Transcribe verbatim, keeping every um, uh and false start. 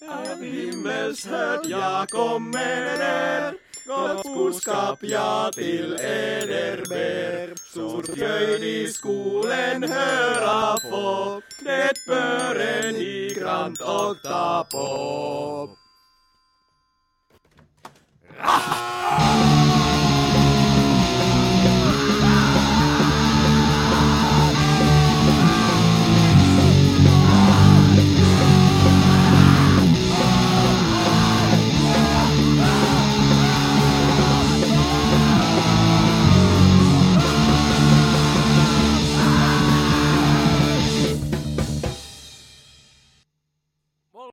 Av himmelshört jag kommer ner, gott boskap jag till eder ber. Stort göjd i skolen höra få, det bör en i grant och ta på. Ah!